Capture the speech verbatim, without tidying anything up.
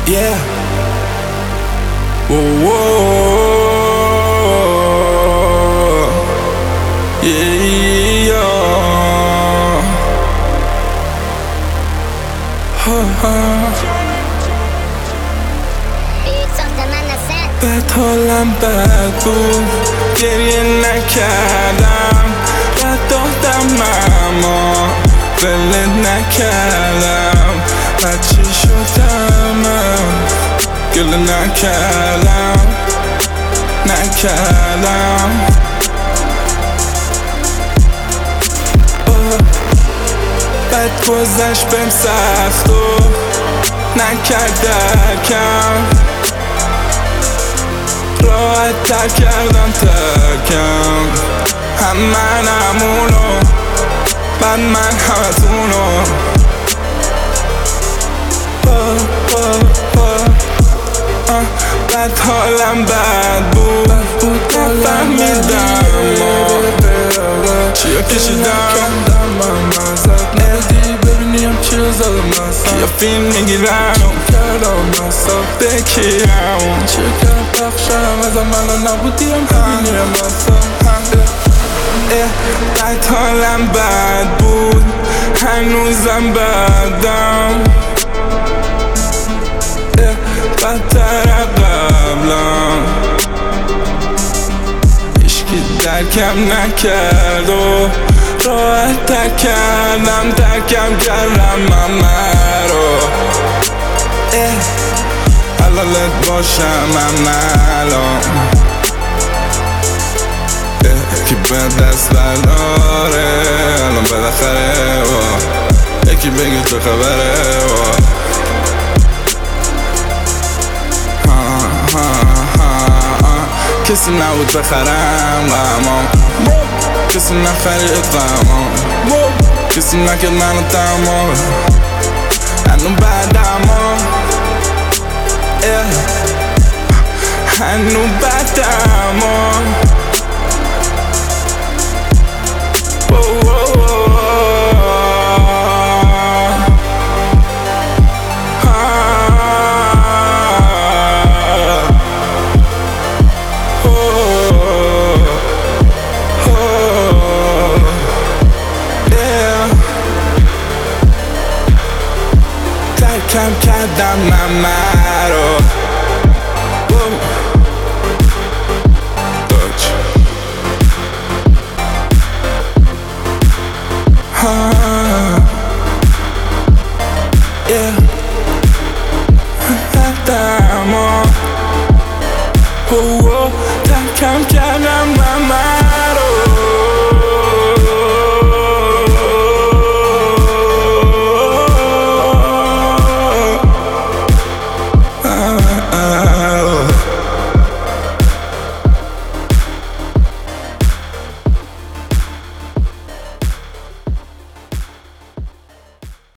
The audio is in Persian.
Yeah. Whoa, whoa. Yeah, yeah. Ha, ha. بد حالم بد بود، گریه نکردم، رد دادم اما ولت نکردم. بچه شدم گله نکردم نکردم بد گذشت بهم سخت و نکرد درکم، راحت تر کردم ترکم. هم من همونو بعد من همتونو. بد حالم بد بود، نفهمیدم چیا کشیدم. ندی ببینیم چیا زدم نستم، کیا فیلم میگیرن و کردم نستم بکیرم. چه کرد بخشم ازم الان نبودیم ببینیم نستم. بد حالم بد بود، هنوزم بدم، بدتر قبلم. هیچکی درکم نکرد و راحت تر کردم، درکم کردم همه رو. حلالت باشم هم الان، یکی به دست برداره الان بالاخره، یکی بگه چه خبره. کسی نبود بخرم غمان، کسی نخرید غمان، کسی نکرد منو تمام. هنو بدم هنو بدم کم کردم همه رو. داج